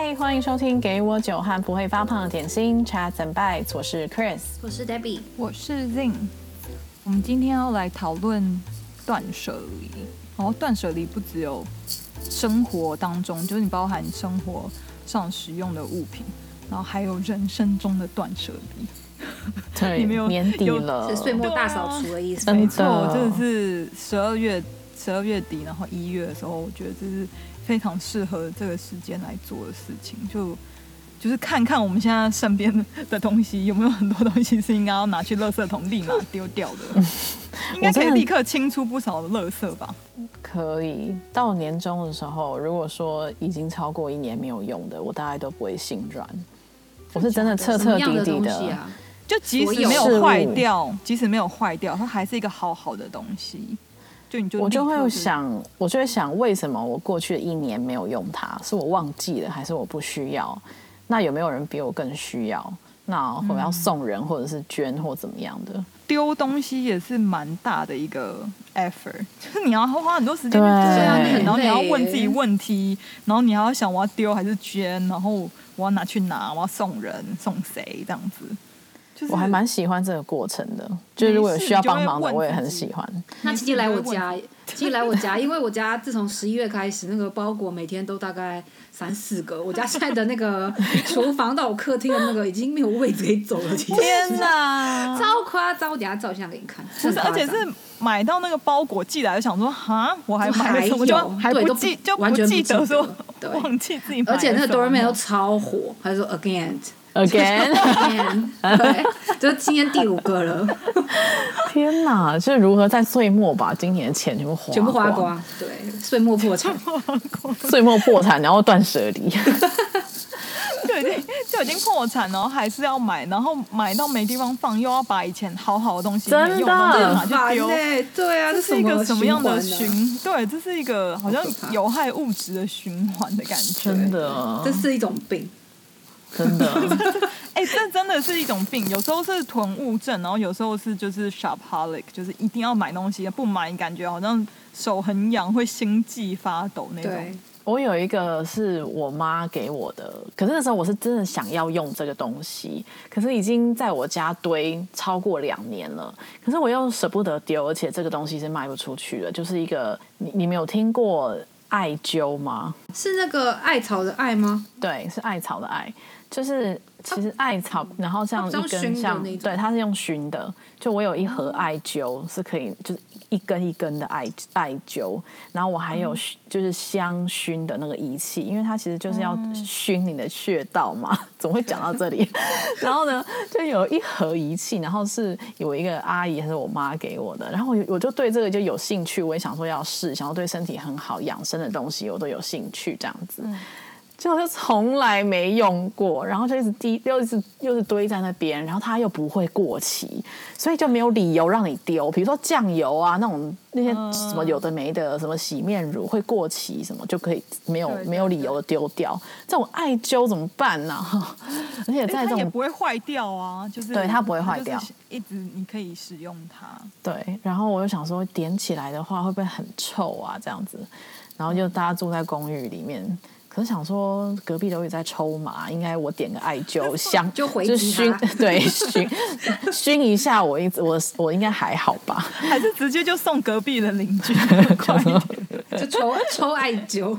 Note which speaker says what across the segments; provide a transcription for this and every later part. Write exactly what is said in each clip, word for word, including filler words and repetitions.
Speaker 1: 嗨，欢迎收听给我酒和不会发胖的点心 Chat and Bites， 我是 Chris，
Speaker 2: 我是 Debbie，
Speaker 3: 我是 Zing。我们今天要来讨论断舍离，然后断舍离不只有生活当中，就是你包含生活上使用的物品，然后还有人生中的断舍离。
Speaker 1: 对，年底了，
Speaker 2: 是岁末大扫除的意思。
Speaker 3: 没错，这是十二月十二月底，然后一月的时候，我觉得这是非常适合这个时间来做的事情。就就是看看我们现在身边的东西有没有很多东西是应该要拿去垃圾桶立马丢掉的，应该可以立刻清出不少的垃圾吧？
Speaker 1: 可以。到年终的时候，如果说已经超过一年没有用的，我大概都不会心软。我是真的彻彻底底的，
Speaker 2: 的啊、
Speaker 3: 就即使没有坏掉，即使没有坏掉，它还是一个好好的东西。就你就
Speaker 1: 我就会想，我就会想，为什么我过去的一年没有用它？是我忘记了，还是我不需要？那有没有人比我更需要？那我要送人，或者是捐，或怎么样的？
Speaker 3: 丢东西也是蛮大的一个 effort， 就是你要花很多时间去
Speaker 1: 对，
Speaker 3: 然后你要问自己问题，然后你还要想我要丢还是捐，然后我要拿去哪，我要送人送谁这样子。就是、
Speaker 1: 我还蛮喜欢这个过程的，就是如果有需要帮忙的，我也很喜欢。
Speaker 2: 那琪琪来我家，琪琪来我家，因为我家自从十一月开始，那个包裹每天都大概三四个。我家现在的那个厨房到我客厅的那个已经没有位置可以走了，其实
Speaker 1: 天哪，
Speaker 2: 超夸张！我等一下照相给你看。
Speaker 3: 不是，而且是买到那个包裹寄来，就想说哈，我还买了什么，就还不记，就不记得说忘记自己买了什么。
Speaker 2: 而且那个 doorman 都超火，他说 again。Again，
Speaker 1: 对，
Speaker 2: 就今天第五个了。
Speaker 1: 天哪，就是如何在岁末把今年的钱全部花光，
Speaker 2: 全部花光，对，岁末破产，
Speaker 1: 岁末破产，然后断舍离，
Speaker 3: 对，就已经破产，然后还是要买，然后买到没地方放，又要把以前好好的东西、
Speaker 1: 真的
Speaker 3: 没用的东西拿去丢，
Speaker 2: 对啊，
Speaker 3: 这是一个什么样的循？对，这是一个好像有害物质的循环的感觉，
Speaker 1: 真的，
Speaker 2: 这是一种病。
Speaker 1: 真的，
Speaker 3: 哎、欸，这真的是一种病。有时候是囤物症，然后有时候是就是 shopaholic， 就是一定要买东西，不买感觉好像手很痒，会心悸发抖那种。
Speaker 2: 对，
Speaker 1: 我有一个是我妈给我的，可是那时候我是真的想要用这个东西，可是已经在我家堆超过两年了，可是我又舍不得丢，而且这个东西是卖不出去的，就是一个你你们有听过艾灸吗？
Speaker 2: 是那个艾草的艾吗？
Speaker 1: 对，是艾草的艾。就是其实艾草，然后像一根像，对，它是用熏的。就我有一盒艾灸，是可以就是一根一根的艾艾灸，然后我还有就是香薰的那个仪器，因为它其实就是要熏你的穴道嘛。怎么会讲到这里？然后呢，就有一盒仪器，然后是有一个阿姨还是我妈给我的，然后我就对这个就有兴趣，我也想说要试，想要对身体很好养生的东西我都有兴趣这样子。嗯，就就从来没用过，然后就一直滴，又是又是堆在那边，然后它又不会过期，所以就没有理由让你丢。比如说酱油啊，那种那些什么有的没的，什么洗面乳会过期，什么就可以没有没有理由的丢掉。这种艾灸怎么办呢、啊？而且在这种、欸、
Speaker 3: 也不会坏掉啊，就是
Speaker 1: 对它不会坏掉，
Speaker 3: 一直你可以使用它。
Speaker 1: 对，然后我就想说点起来的话会不会很臭啊？这样子，然后就大家住在公寓里面。可是想说隔壁都有在抽麻，应该我点个艾灸香
Speaker 2: 就回
Speaker 1: 击熏，对熏熏一下我一我我应该还好吧？
Speaker 3: 还是直接就送隔壁的邻居，
Speaker 2: 就抽抽艾灸，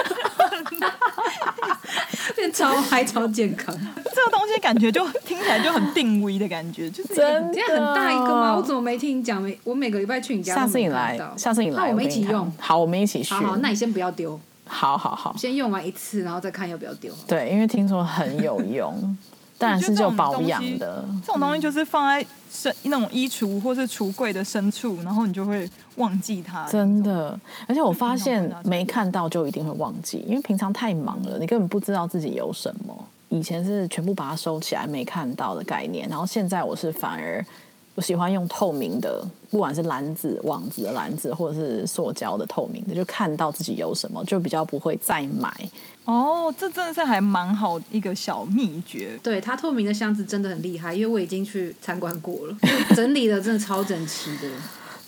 Speaker 2: 变超嗨超健康。
Speaker 3: 这个东西感觉就听起来就很定位的感觉，就是
Speaker 1: 真的
Speaker 2: 很大一个吗？我怎么没听你讲？我每个礼拜去你家，
Speaker 1: 下次你来，下次你来，
Speaker 2: 那我们一起用。
Speaker 1: 好，我们一起熏。
Speaker 2: 好好，那你先不要丢。
Speaker 1: 好好好，
Speaker 2: 先用完一次，然后再看要不要丢。
Speaker 1: 对，因为听说很有用，当然是就保养的。
Speaker 3: 这种东西就是放在深那种衣橱或是橱柜的深处，然后你就会忘记它。
Speaker 1: 真的，而且我发现没看到就一定会忘记，因为平常太忙了，你根本不知道自己有什么。以前是全部把它收起来没看到的概念，然后现在我是反而我喜欢用透明的，不管是篮子、网子的篮子，或者是塑胶的透明的，就看到自己有什么，就比较不会再买。
Speaker 3: 哦，这真的是还蛮好一个小秘诀。
Speaker 2: 对，它透明的箱子真的很厉害，因为我已经去参观过了，整理的真的超整齐的。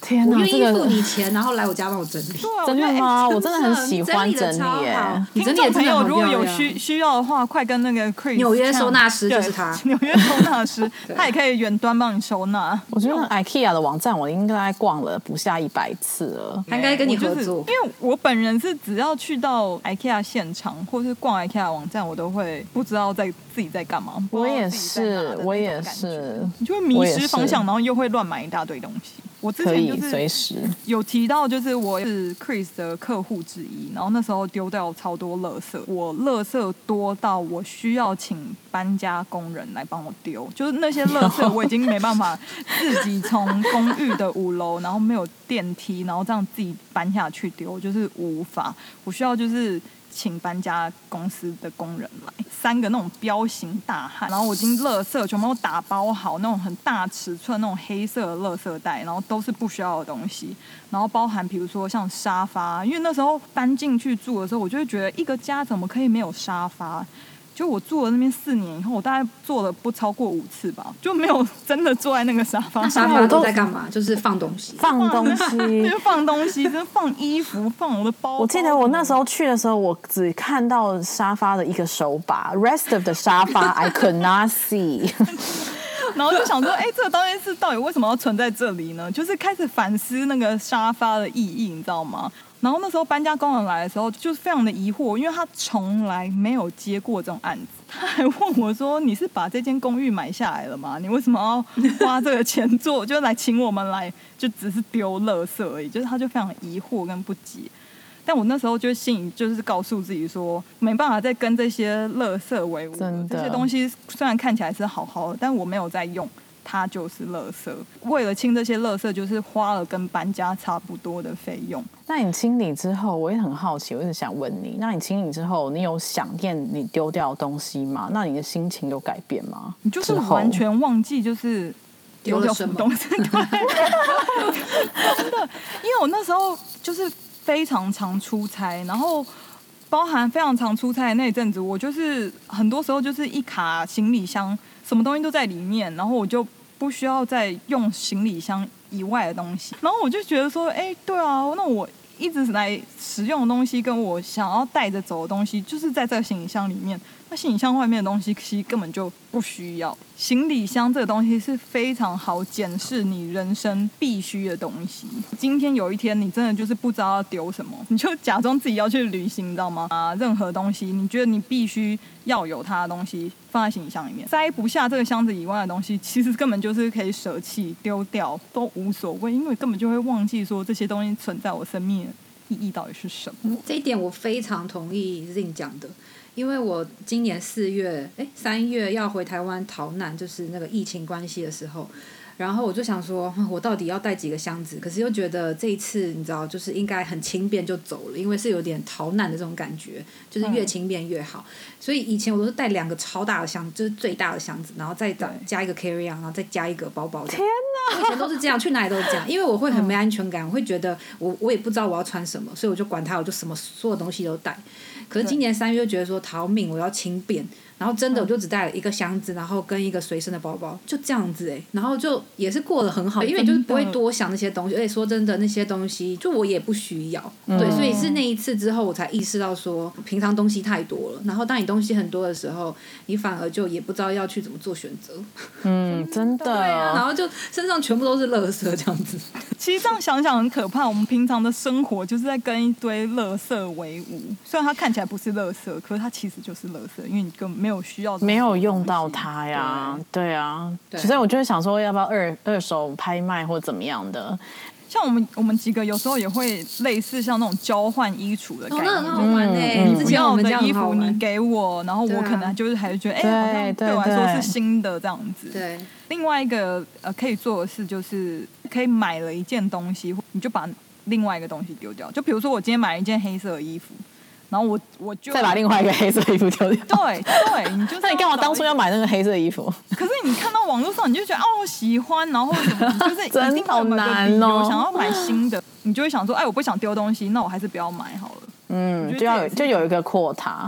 Speaker 1: 天哪，
Speaker 2: 我愿意
Speaker 1: 这个
Speaker 2: 付你钱，然后来我家帮我整理。
Speaker 1: 真的吗？
Speaker 2: 欸、
Speaker 1: 我真的很喜欢整理耶。
Speaker 2: 你整理的
Speaker 3: 朋友如果有需需要的话，快跟那个 Chris
Speaker 2: 纽约收纳师就是他，
Speaker 3: 纽约收纳师，他也可以远端帮你收纳。
Speaker 1: 我觉得 IKEA 的网站我应该逛了不下一百次了，
Speaker 2: 他应该跟你合作。
Speaker 3: 因为我本人是只要去到 IKEA 现场或是逛 IKEA 网站，我都会不知道在自己在干嘛。
Speaker 1: 我也是，我也是，
Speaker 3: 你就会迷失方向，然后又会乱买一大堆东西。我之前就是
Speaker 1: 随时
Speaker 3: 有提到，就是我是 Chris 的客户之一，然后那时候丢掉超多垃圾，我垃圾多到我需要请搬家工人来帮我丢，就是那些垃圾我已经没办法自己从公寓的五楼，然后没有电梯，然后这样自己搬下去丢，就是无法，我需要就是请搬家公司的工人来，三个那种彪形大汉，然后我已经垃圾全部都打包好，那种很大尺寸那种黑色的垃圾袋，然后都是不需要的东西，然后包含比如说像沙发，因为那时候搬进去住的时候，我就会觉得一个家怎么可以没有沙发？就我住了那边四年以后，我大概坐了不超过五次吧，就没有真的坐在那个沙发上。
Speaker 2: 沙发都在干嘛？就是放东西，
Speaker 1: 放东西，
Speaker 3: 就放东西，就是放衣服，放我的包包。
Speaker 1: 我记得我那时候去的时候，我只看到沙发的一个手把 ，rest of 的沙发 I could not see 。
Speaker 3: 然后就想说，哎、欸，这个东西是到底为什么要存在这里呢？就是开始反思那个沙发的意义，你知道吗？然后那时候搬家工人来的时候，就是非常的疑惑，因为他从来没有接过这种案子，他还问我说：“你是把这间公寓买下来了吗？你为什么要花这个钱做，就来请我们来，就只是丢垃圾而已？”就是他就非常疑惑跟不解。但我那时候就心里就是告诉自己说，没办法再跟这些垃圾为伍，这些东西虽然看起来是好好的，但我没有在用。它就是垃圾，为了清这些垃圾，就是花了跟搬家差不多的费用。
Speaker 1: 那你清理之后，我也很好奇，我一直想问你，那你清理之后，你有想念你丢掉的东西吗？那你的心情有改变吗？
Speaker 3: 你就是完全忘记就是丢掉什么东西，对，真的，因为我那时候就是非常常出差，然后包含非常常出差的那一阵子，我就是很多时候就是一卡行李箱。什么东西都在里面，然后我就不需要再用行李箱以外的东西，然后我就觉得说，哎，对啊，那我一直来使用的东西，跟我想要带着走的东西，就是在这个行李箱里面。那行李箱外面的东西其实根本就不需要。行李箱这个东西是非常好检视你人生必须的东西。今天有一天你真的就是不知道要丢什么，你就假装自己要去旅行，你知道吗？啊，任何东西你觉得你必须要有它的东西放在行李箱里面，塞不下这个箱子以外的东西，其实根本就是可以舍弃丢掉都无所谓，因为根本就会忘记说这些东西存在我生命的意义到底是什么。
Speaker 2: 这一点我非常同意 Zing 讲的。因为我今年四月，哎，三月要回台湾逃难，就是那个疫情关系的时候，然后我就想说，我到底要带几个箱子？可是又觉得这一次，你知道，就是应该很轻便就走了，因为是有点逃难的这种感觉，就是越轻便越好。嗯、所以以前我都是带两个超大的箱子，就是最大的箱子，然后再加一个 carry on， 然后再加一个包包。
Speaker 1: 天哪！
Speaker 2: 我以前都是这样，去哪里都是这样，因为我会很没安全感，我会觉得我我也不知道我要穿什么，所以我就管它，我就什么所有东西都带。可是今年三月就觉得说逃命，我要轻便，然后真的我就只带了一个箱子，然后跟一个随身的包包，就这样子哎、欸，然后就也是过得很好，因为你就是不会多想那些东西，而且说真的那些东西就我也不需要，嗯、对，所以是那一次之后我才意识到说平常东西太多了，然后当你东西很多的时候，你反而就也不知道要去怎么做选择。
Speaker 1: 嗯，真的。对
Speaker 2: 啊，然后就身上全部都是垃圾这样子。
Speaker 3: 其实这样想想很可怕，我们平常的生活就是在跟一堆垃圾为伍，虽然它看起来不是垃圾，可是它其实就是垃圾，因为你根本没有需要，
Speaker 1: 没有用到它呀。对, 对啊，对，所以我就会想说，要不要二二手拍卖或怎么样的。
Speaker 3: 像我们我们几个有时候也会类似像那种交换衣橱的概念，
Speaker 2: 哦，那很好玩哎！
Speaker 3: 你不要的衣服你给我，然后我可能就是还是觉得，哎、欸，好像对我来说是新的这样子。
Speaker 2: 对。
Speaker 3: 另外一个呃可以做的事就是可以买了一件东西，你就把另外一个东西丢掉。就比如说我今天买了一件黑色的衣服。然后我我就
Speaker 1: 再把另外一个黑色衣服丢掉。
Speaker 3: 对对，你就
Speaker 1: 那你干嘛当初要买那个黑色衣服？
Speaker 3: 可是你看到网络上，你就觉得哦喜欢，然后什么，就是一定好
Speaker 1: 难
Speaker 3: 哦，想要买新的，你就会想说，哎，我不想丢东西，那我还是不要买好了。
Speaker 1: 嗯，就要有就有一个quota。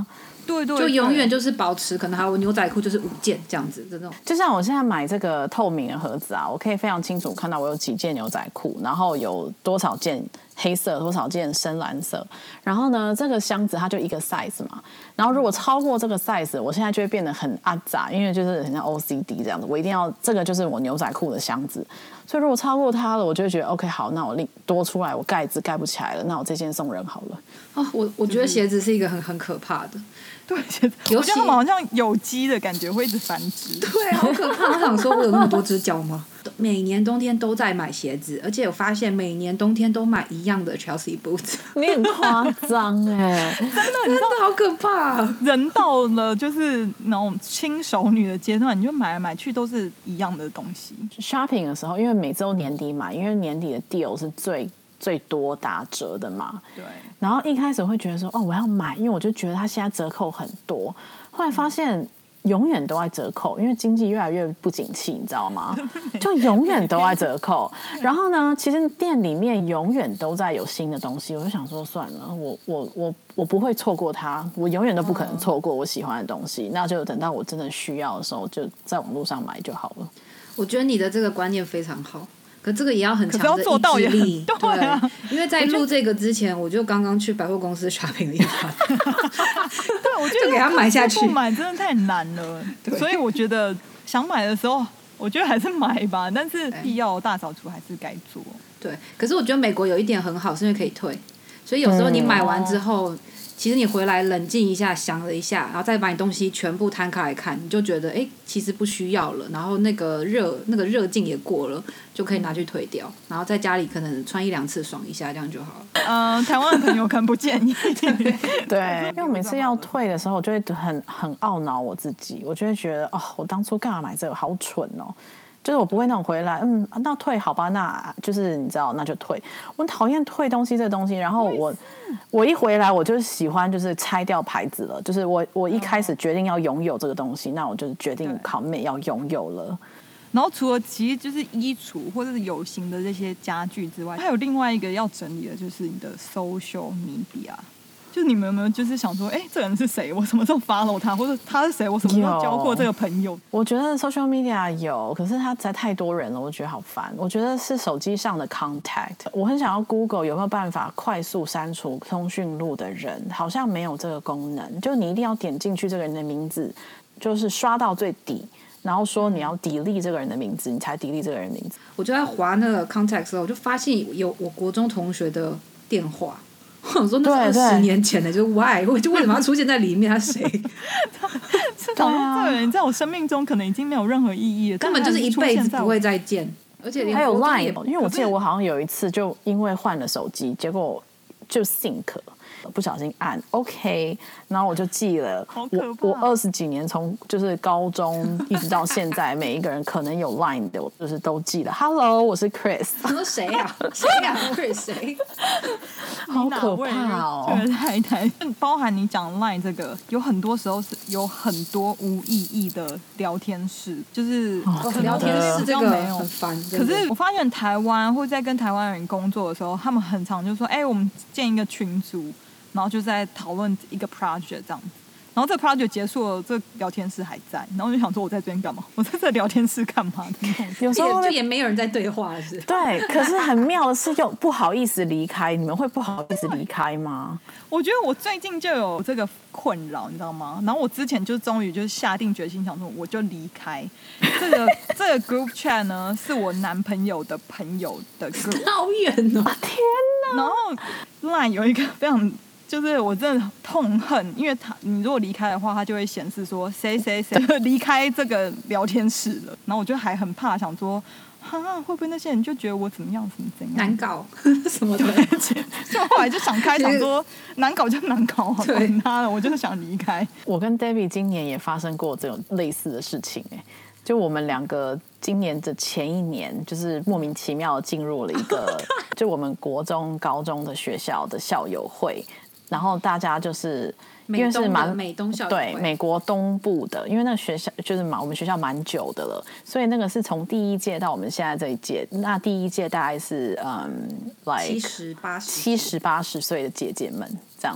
Speaker 3: 对对，
Speaker 2: 就永远就是保持可能还有牛仔裤就是五件这样子这种。
Speaker 1: 就像我现在买这个透明的盒子啊，我可以非常清楚看到我有几件牛仔裤，然后有多少件黑色，多少件深蓝色。然后呢，这个箱子它就一个 size 嘛。然后如果超过这个 size， 我现在就会变得很阿杂，因为就是很像 O C D 这样子，我一定要这个就是我牛仔裤的箱子。所以如果超过它了，我就会觉得 OK 好，那我另多出来，我盖子盖不起来了，那我这件送人好了。
Speaker 2: 哦，我我觉得鞋子是一个很很可怕的。
Speaker 3: 对，我觉得他们好像有机的感觉会一直繁殖。
Speaker 2: 对，好可怕！我想说，我有那么多只脚吗？每年冬天都在买鞋子，而且我发现每年冬天都买一样的 Chelsea boots。
Speaker 1: 你很夸张哎，
Speaker 2: 真的真的好可怕！
Speaker 3: 人到了就是那种轻熟女的阶段，你就买来买去都是一样的东西。
Speaker 1: shopping 的时候，因为每周年底买，因为年底的 deal 是最最多打折的嘛。
Speaker 3: 对。
Speaker 1: 然后一开始会觉得说，哦，我要买，因为我就觉得它现在折扣很多。后来发现永远都在折扣，因为经济越来越不景气，你知道吗？就永远都在折扣。然后呢，其实店里面永远都在有新的东西，我就想说，算了，我我我我不会错过它，我永远都不可能错过我喜欢的东西。那就等到我真的需要的时候，就在网络上买就好了。
Speaker 2: 我觉得你的这个观念非常好。可这个也要很强的
Speaker 3: 做到
Speaker 2: 意志力，
Speaker 3: 对啊，
Speaker 2: 因为在录这个之前，我就刚刚去百货公司 shopping 了一番，
Speaker 3: 对，我觉得
Speaker 2: 就给他买下去，
Speaker 3: 不买真的太难了，所以我觉得想买的时候，我觉得还是买吧，但是必要大扫除还是该做。
Speaker 2: 对，可是我觉得美国有一点很好，是因为可以退，所以有时候你买完之后。嗯其实你回来冷静一下，想了一下，然后再把你东西全部摊开来看，你就觉得哎，其实不需要了。然后那个热那个热劲也过了，就可以拿去退掉。然后在家里可能穿一两次爽一下，这样就好了。
Speaker 3: 嗯、呃，台湾的朋友可能不建议。
Speaker 1: 对，因为我每次要退的时候，我就会很很懊恼我自己，我就会觉得哦，我当初干嘛买这个，好蠢哦。就是我不会那种回来，嗯，那退好吧，那就是你知道，那就退。我很讨厌退东西这东西，然后我我一回来，我就喜欢就是拆掉牌子了。就是我我一开始决定要拥有这个东西，那我就决定commit要拥有了。
Speaker 3: 然后除了其实就是衣橱或者是有形的这些家具之外，还有另外一个要整理的，就是你的 social media。就你们有没有就是想说，哎，这人是谁？我什么时候 follow 他，或者他是谁？我什么时候交过这个朋友？
Speaker 1: 我觉得 social media 有，可是它实在太多人了，我觉得好烦。我觉得是手机上的 contact， 我很想要 Google 有没有办法快速删除通讯录的人，好像没有这个功能。就你一定要点进去这个人的名字，就是刷到最底，然后说你要 delete 这个人的名字，你才 delete 这个人的名字。
Speaker 2: 我就在滑那个 contact 的时候，我就发现有我国中同学的电话。我说那是二十年前的，就 why， 我就为什么要出现在里面？他谁？
Speaker 3: 是想说这个人在我生命中可能已经没有任何意义了，
Speaker 2: 根本就是一辈子不会再见。而且连
Speaker 1: 还有 Line， 因为我记得我好像有一次就因为换了手机，结果就 sync。不小心按 OK， 然后我就记了。我我二十几年从就是高中一直到现在，每一个人可能有 Line 的，我就是都记了。Hello， 我是 Chris。
Speaker 2: 我说谁呀？谁呀 ？Chris 谁？
Speaker 1: 好可怕哦！
Speaker 3: 这个太太，包含你讲 Line 这个，有很多时候是有很多无意义的聊天室，就是
Speaker 2: 聊天室这个很烦。
Speaker 3: 可是我发现台湾或在跟台湾人工作的时候，他们很常就说：“哎，我们建一个群组。”然后就在讨论一个 project 这样子，然后这个 project 结束了，这个聊天室还在，然后我就想说我在这边干嘛？我在这聊天室干嘛？
Speaker 1: 有时候
Speaker 2: 就也没有人在对话是。
Speaker 1: 对，可是很妙的是又不好意思离开，你们会不好意思离开吗？
Speaker 3: 我觉得我最近就有这个困扰，你知道吗？然后我之前就终于就下定决心想说我就离开这个这个 group chat 呢，是我男朋友的朋友的 group，
Speaker 2: 好远哦，
Speaker 1: 天哪！
Speaker 3: 然后 Line 有一个非常。就是我真的痛恨，因为他你如果离开的话，他就会显示说谁谁谁离开这个聊天室了。然后我就还很怕，想说，哈，会不会那些人就觉得我怎么样，怎么怎样
Speaker 2: 难搞什么的？
Speaker 3: 就后来就想开，想说难搞就难搞，管他了，我就是想离开。
Speaker 1: 我跟 Debbie 今年也发生过这种类似的事情、欸，就我们两个今年的前一年，就是莫名其妙进入了一个，就我们国中、高中的学校的校友会。然后大家就是因为是蛮
Speaker 2: 美东校
Speaker 1: 对美国东部的，因为那个学校就是蛮我们学校蛮久的了，所以那个是从第一届到我们现在这一届，那第一届大概是嗯， like
Speaker 2: 七十八十
Speaker 1: 七十八十岁的姐姐们这样。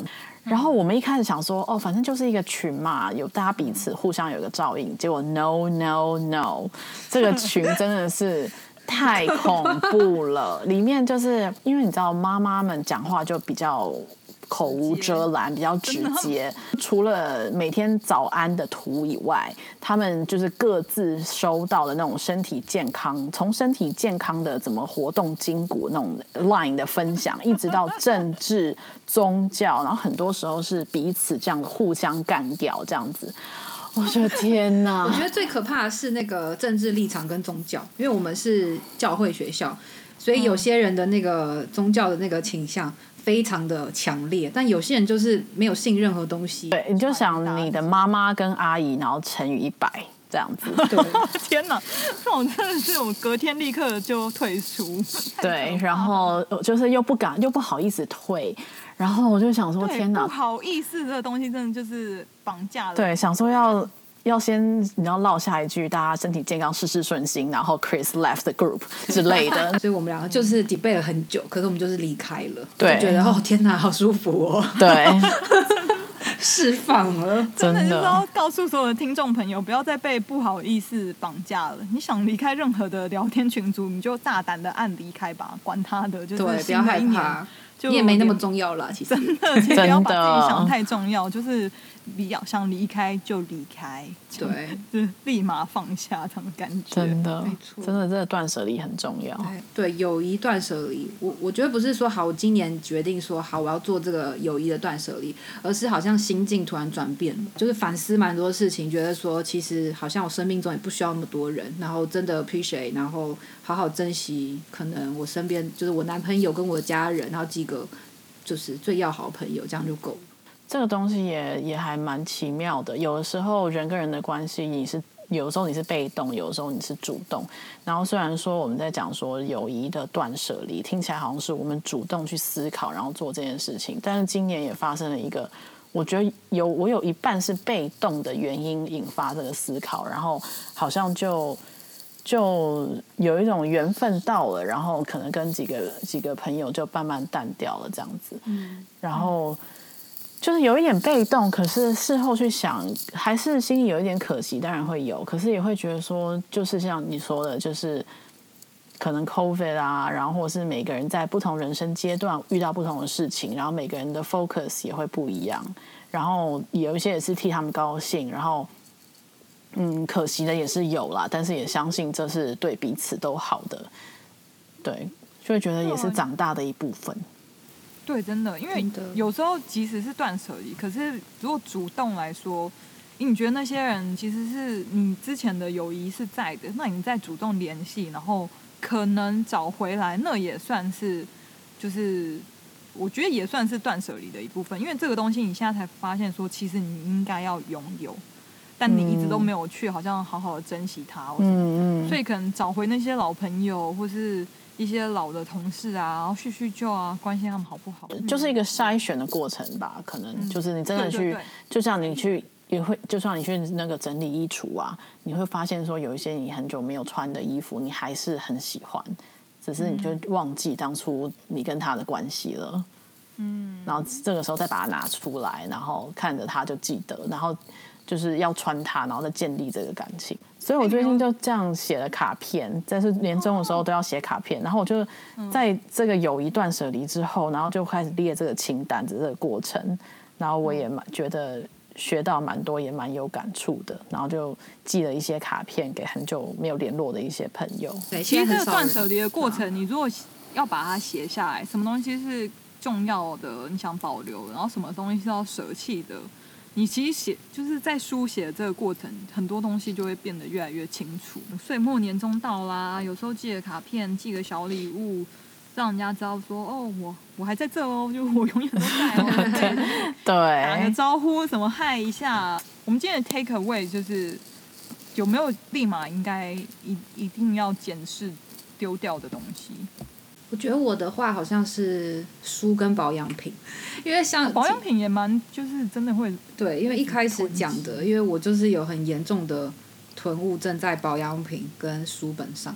Speaker 1: 然后我们一开始想说，哦，反正就是一个群嘛，有大家彼此互相有个照应。结果 no no no， 这个群真的是太恐怖了。里面就是因为你知道，妈妈们讲话就比较口无遮拦，比较直接。除了每天早安的图以外，他们就是各自收到的那种身体健康，从身体健康的怎么活动筋骨那种 line 的分享，一直到政治、宗教，然后很多时候是彼此这样互相干掉这样子。我觉得天哪！
Speaker 2: 我觉得最可怕的是那个政治立场跟宗教，因为我们是教会学校，所以有些人的那个宗教的那个倾向非常的强烈，但有些人就是没有信任何东西。
Speaker 1: 对，你就想你的妈妈跟阿姨，然后乘以一百这样子。
Speaker 2: 对，
Speaker 3: 天哪，这种真的是我隔天立刻就退出。
Speaker 1: 对，然后就是又不敢又不好意思退，然后我就想说天哪，
Speaker 3: 不好意思这个东西真的就是绑架了。
Speaker 1: 对，想说要。要先你要落下一句，大家身体健康，事事顺心，然后 Chris left the group 之类的。
Speaker 2: 所以我们两个就是 debate 了很久，可是我们就是离开了，
Speaker 1: 对，
Speaker 2: 就觉得哦天哪，好舒服哦，
Speaker 1: 对，
Speaker 2: 释放了，
Speaker 3: 真的就是要告诉所有的听众朋友，不要再被不好意思绑架了。你想离开任何的聊天群组，你就大胆的按离开吧，管他的，就是
Speaker 2: 对，不要害怕。
Speaker 3: 就
Speaker 2: 你也没那么重要啦，其实
Speaker 3: 真的，其实不要把自己想太重要，就是离想离开就离开，
Speaker 2: 对，
Speaker 3: 就是立马放下这种感觉。
Speaker 1: 真的，真的，这个断舍离很重要。
Speaker 2: 对，对友谊断舍离，我我觉得不是说好，我今年决定说好我要做这个友谊的断舍离，而是好像心境突然转变了，就是反思蛮多事情，觉得说其实好像我生命中也不需要那么多人，然后真的 appreciate， 然后好好珍惜可能我身边就是我男朋友跟我的家人，然后几个就是最要好的朋友，这样就够了。
Speaker 1: 这个东西也也还蛮奇妙的，有的时候人跟人的关系，你是有的时候你是被动，有的时候你是主动。然后虽然说我们在讲说友谊的断舍离，听起来好像是我们主动去思考，然后做这件事情，但是今年也发生了一个，我觉得有我有一半是被动的原因引发这个思考，然后好像就就有一种缘分到了，然后可能跟几个几个朋友就慢慢淡掉了这样子，嗯，然后。就是有一点被动，可是事后去想，还是心里有一点可惜，当然会有，可是也会觉得说，就是像你说的，就是可能 COVID 啊，然后或是每个人在不同人生阶段遇到不同的事情，然后每个人的 focus 也会不一样，然后有一些也是替他们高兴，然后嗯，可惜的也是有啦，但是也相信这是对彼此都好的，对，就会觉得也是长大的一部分。
Speaker 3: 对，真的，因为有时候即使是断舍离，可是如果主动来说，你觉得那些人其实是你之前的友谊是在的，那你再主动联系，然后可能找回来，那也算是，就是我觉得也算是断舍离的一部分，因为这个东西你现在才发现说，其实你应该要拥有，但你一直都没有去，好像好好的珍惜它，嗯嗯，所以可能找回那些老朋友，或是一些老的同事啊，然后叙叙旧啊，关心他们好不好，
Speaker 1: 就是一个筛选的过程吧。可能就是你真的去，
Speaker 3: 对对对，
Speaker 1: 就像你去也会，就像你去那个整理衣橱啊，你会发现说有一些你很久没有穿的衣服，你还是很喜欢，只是你就忘记当初你跟他的关系了。嗯，然后这个时候再把它拿出来，然后看着它就记得，然后就是要穿它，然后再建立这个感情。所以我最近就这样写了卡片，在是年终的时候都要写卡片，然后我就在这个友谊断舍离之后，然后就开始列这个清单的这个过程，然后我也蛮觉得学到蛮多，也蛮有感触的，然后就寄了一些卡片给很久没有联络的一些朋友。
Speaker 3: 其实这个断舍离的过程，你如果要把它写下来，什么东西是重要的，你想保留，然后什么东西是要舍弃的。你其实写就是在书写的这个过程，很多东西就会变得越来越清楚。岁末年终到啦，有时候寄个卡片，寄个小礼物，让人家知道说哦，我我还在这哦，就我永远都在哦。
Speaker 1: 对，
Speaker 3: 打个招呼，什么嗨一下。我们今天的 take away 就是有没有立马应该一一定要检视丢掉的东西。
Speaker 2: 我觉得我的话好像是书跟保养品，因为像
Speaker 3: 保养品也蛮就是真的会
Speaker 2: 对，因为一开始讲的，因为我就是有很严重的囤物症在保养品跟书本上，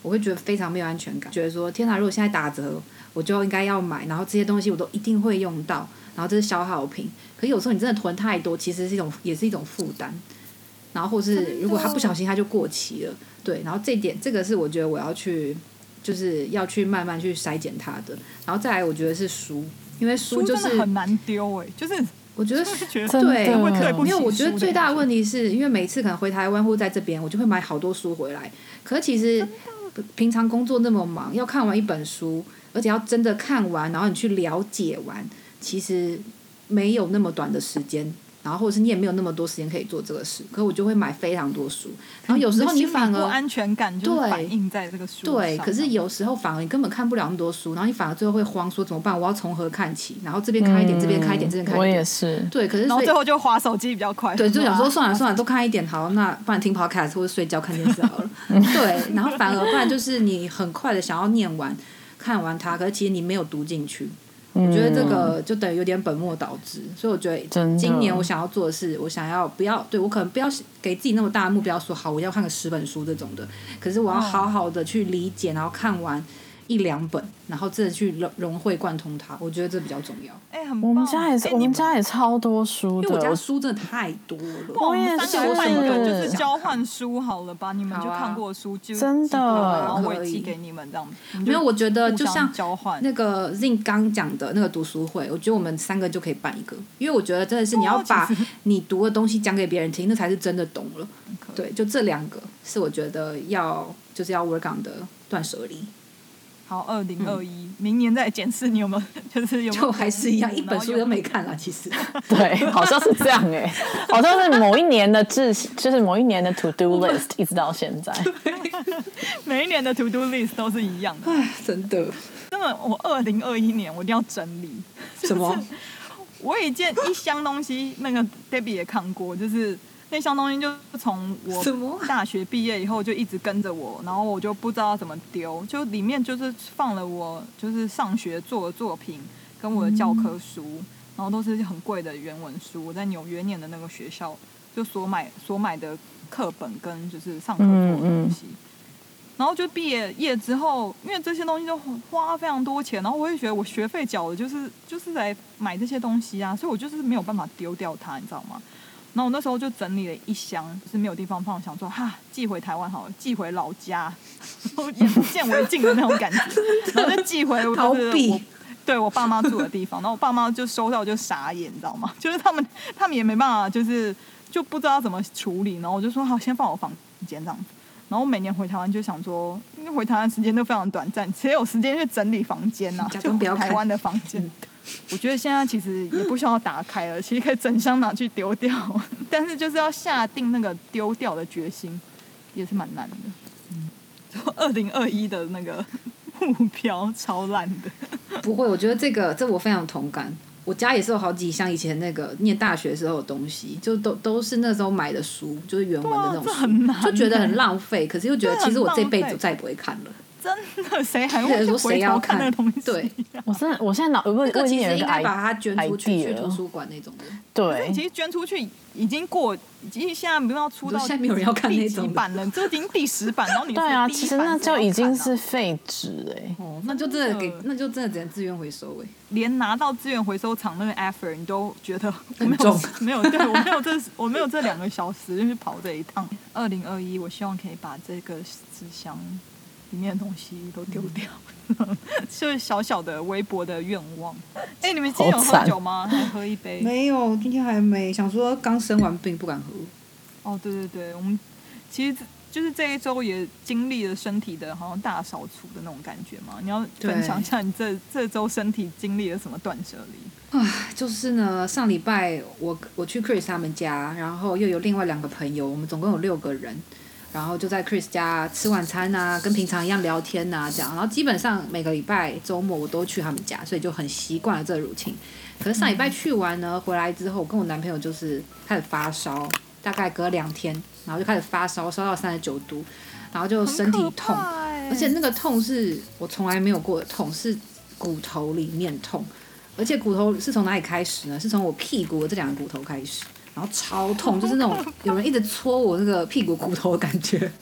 Speaker 2: 我会觉得非常没有安全感，觉得说天哪，如果现在打折我就应该要买，然后这些东西我都一定会用到，然后这是消耗品。可是有时候你真的囤太多，其实是一种也是一种负担。然后或是如果它不小心它就过期了，对，然后这点这个是我觉得我要去就是要去慢慢去筛减它的。然后再来我觉得是书，因为书就是
Speaker 3: 书真的很难丢哎、欸，就是
Speaker 2: 我觉得
Speaker 3: 觉得
Speaker 2: 对，
Speaker 3: 没
Speaker 2: 有，我觉得最大的问题是因为每次可能回台湾或在这边，我就会买好多书回来。可是其实平常工作那么忙，要看完一本书，而且要真的看完，然后你去了解完，其实没有那么短的时间。然后或者是你也没有那么多时间可以做这个事，可是我就会买非常多书，然后有时候你反而
Speaker 3: 不安全感就反映在这个书上。
Speaker 2: 对，可是有时候反而你根本看不了那么多书，然后你反而最后会慌，说怎么办？我要从何看起？然后这边看一点，嗯、这边看一点，这边看一点。
Speaker 1: 我也是。
Speaker 2: 对，可是
Speaker 3: 然后最后就滑手机比较快。
Speaker 2: 对，就想说算了算了，都看一点好，那不然听 podcast 或者睡觉看电视好了。对，然后反而不然就是你很快的想要念完看完它，可是其实你没有读进去。我觉得这个就等于有点本末倒置，所以我觉得今年我想要做的是，我想要不要对我可能不要给自己那么大的目标，说好我要看个十本书这种的，可是我要好好的去理解，然后看完一两本，然后真的去融融会贯通它，我觉得这比较重要。
Speaker 3: 哎、欸，很棒。
Speaker 1: 我们家也是，欸、我们家也超多书的，
Speaker 2: 因为我家书真的太多了。
Speaker 3: 我也
Speaker 1: 是，
Speaker 3: 我三个人就是交换书好了吧？你们就看过书就
Speaker 1: 真的，
Speaker 3: 然后我也寄给你们这样子。
Speaker 2: 没有，我觉得就像
Speaker 3: 交换
Speaker 2: 那个 Zin 刚讲的那个读书会，我觉得我们三个就可以办一个，因为我觉得真的是你要把你读的东西讲给别人听，那才是真的懂了。对，就这两个是我觉得要就是要 work on 的断舍离。
Speaker 3: 好，二零二一，明年再检视你有没有，就是有没有，
Speaker 2: 就还是一样，一本书都没看啦。其实，
Speaker 1: 对，好像是这样哎、欸，好像是某一年的志，就是某一年的 to do list， 一直到现在，
Speaker 3: 每一年的 to do list 都是一样的。
Speaker 2: 唉，真的。
Speaker 3: 那么我二零二一年我一定要整理。
Speaker 2: 什么？
Speaker 3: 我有一件一箱东西，那个 Debbie 也看过，就是那箱东西就从我大学毕业以后就一直跟着我，然后我就不知道怎么丢，就里面就是放了我就是上学做的作品跟我的教科书，嗯、然后都是很贵的原文书，我在纽约念的那个学校就所买所买的课本跟就是上课做的东西。嗯嗯然后就毕业业之后，因为这些东西就花非常多钱，然后我会觉得我学费缴的就是就是来买这些东西啊，所以我就是没有办法丢掉它，你知道吗？然后我那时候就整理了一箱，就是没有地方放，想说哈寄回台湾好了，寄回老家，眼不见为净的那种感觉，然后就寄回我
Speaker 2: 逃避。
Speaker 3: 对我爸妈住的地方，然后我爸妈就收到就傻眼，你知道吗？就是他们他们也没办法，就是就不知道怎么处理，然后我就说好，先放我房间这样子。然后我每年回台湾就想说，因为回台湾时间都非常短暂，谁有时间去整理房间啊？就台湾的房间。我觉得现在其实也不需要打开了，其实可以整箱拿去丢掉，但是就是要下定那个丢掉的决心，也是蛮难的。嗯，二零二一的那个目标超烂的。
Speaker 2: 不会，我觉得这个这我非常有同感。我家也是有好几箱以前那个念大学时候的东西，就都都是那时候买的书，就是原文的那种书，
Speaker 3: 啊、
Speaker 2: 就觉得很浪费。可是又觉得其实我这辈子再也不会看了。
Speaker 3: 真的，谁还会去回头看那个东西？
Speaker 2: 对，
Speaker 1: 我真的，我现在脑，我我
Speaker 2: 其实应该
Speaker 1: 把
Speaker 2: 它捐出去去图书馆那种的。
Speaker 1: 对，
Speaker 3: 其实捐出去已经过，已经现在不要出到
Speaker 2: 现在没有人要看那种
Speaker 3: 版了，这已经第十版，然后你
Speaker 1: 对啊，其实那就已经是废纸哎。
Speaker 2: 哦，那就真的给，那就真的只能资源回收哎。
Speaker 3: 连拿到资源回收厂那个 effort 你都觉得我没有没有，对我没有这我没有这两个小时就去跑这一趟。二零二一，我希望可以把这个纸箱里面的东西都丢掉，就是小小的微薄的愿望。哎、欸，你们今天有喝酒吗？还喝一杯？
Speaker 2: 没有，今天还没。想说刚生完病不敢喝。
Speaker 3: 哦，对对对，我们其实就是这一周也经历了身体的好像大扫除的那种感觉嘛。你要分享一下你这这周身体经历了什么断舍离？
Speaker 2: 啊，就是呢，上礼拜我我去 Chris 他们家，然后又有另外两个朋友，我们总共有六个人。然后就在 Chris 家吃晚餐啊，跟平常一样聊天啊，这样。然后基本上每个礼拜周末我都去他们家，所以就很习惯了这个 routine。可是上礼拜去完呢，回来之后，我跟我男朋友就是开始发烧，大概隔两天，然后就开始发烧，烧到三十九度，然后就身体痛，而且那个痛是我从来没有过的痛，是骨头里面痛，而且骨头是从哪里开始呢？是从我屁股的这两个骨头开始。然后超痛，就是那种有人一直戳我那个屁股骨头的感觉。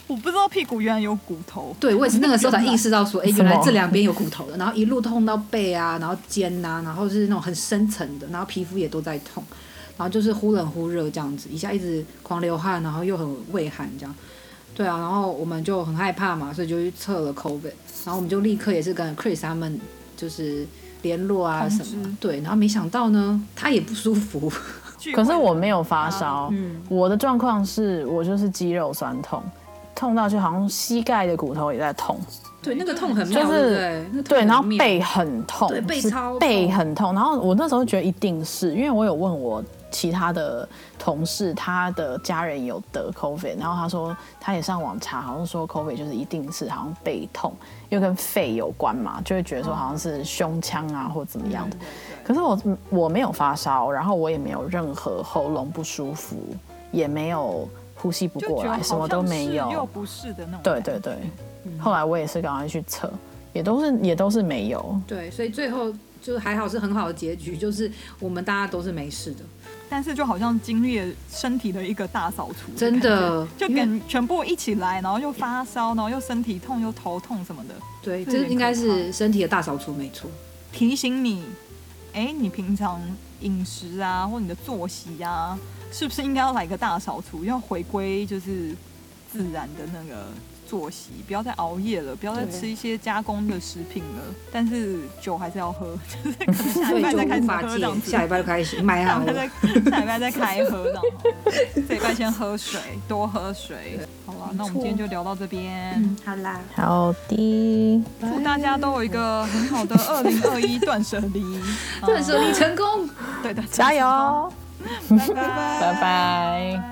Speaker 3: 我不知道屁股原来有骨头。
Speaker 2: 对，我也是那个时候才意识到说，哎、欸，原来这两边有骨头的，然后一路痛到背啊，然后肩啊，然后是那种很深层的，然后皮肤也都在痛，然后就是忽冷忽热这样子，一下一直狂流汗，然后又很畏寒这样。对啊，然后我们就很害怕嘛，所以就去测了 COVID， 然后我们就立刻也是跟 Chris 他们就是联络啊什么，对，然后没想到呢，他也不舒服。
Speaker 1: 可是我没有发烧、嗯，我的状况是我就是肌肉酸痛，痛到就好像膝盖的骨头也在痛。
Speaker 2: 对，那个痛很妙，
Speaker 1: 就是
Speaker 2: 对不对？
Speaker 1: 对，然后背很痛，
Speaker 2: 对，背超痛，
Speaker 1: 背很痛。然后我那时候觉得一定是因为我有问我其他的同事，他的家人有得 COVID， 然后他说他也上网查，好像说 COVID 就是一定是好像背痛，因为跟肺有关嘛，就会觉得说好像是胸腔啊或怎么样的。可是我我没有发烧，然后我也没有任何喉咙不舒服，也没有呼吸不过来，什么都没有，
Speaker 3: 又不是的那种。
Speaker 1: 对对对，嗯、后来我也是赶快去测，也都是也都是没有。
Speaker 2: 对，所以最后就是还好是很好的结局，就是我们大家都是没事的。
Speaker 3: 但是就好像经历了身体的一个大扫除，
Speaker 2: 真的
Speaker 3: 就跟全部一起来，然后又发烧，然后又身体痛又头痛什么的。
Speaker 2: 对，这应该是身体的大扫除，没错。
Speaker 3: 提醒你，哎，你平常饮食啊，或你的作息啊，是不是应该要来个大扫除？要回归就是自然的那个作息，不要再熬夜了，不要再吃一些加工的食品了。但是酒还是要喝，就是可能下礼拜再开始喝这样子。
Speaker 2: 下礼拜就开始买好了，
Speaker 3: 下礼拜再开喝这样。这礼拜先喝水，多喝水。好了，那我们今天就聊到这边。
Speaker 2: 嗯，好啦，
Speaker 1: 好的。
Speaker 3: 祝大家都有一个很好的二零二一断舍离，
Speaker 2: 断舍离成功。
Speaker 3: 对的，
Speaker 1: 加油！
Speaker 3: 拜拜，
Speaker 1: 拜拜。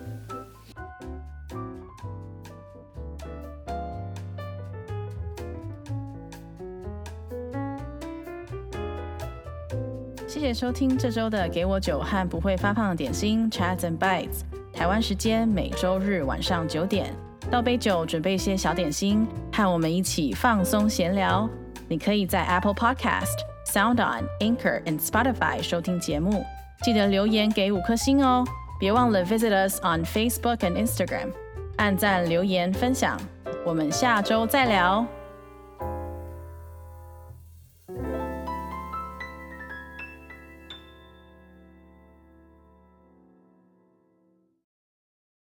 Speaker 1: 谢谢收听这周的给我酒和不会发胖的点心 Chats and Bites。台湾时间每周日晚上九点，倒杯酒，准备一些小点心，和我们一起放松闲聊。你可以在 Apple Podcast、SoundOn、Anchor and Spotify 收听节目，记得留言给五颗星哦。别忘了 visit us on Facebook and Instagram， 按赞、留言、分享。我们下周再聊。